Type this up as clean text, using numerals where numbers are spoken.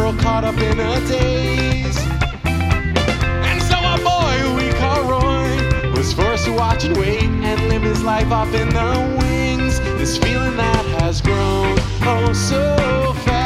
girl caught up in a daze. And so our boy we call Roy was forced to watch and wait and live his life off in the wings. This feeling that has grown oh so fast.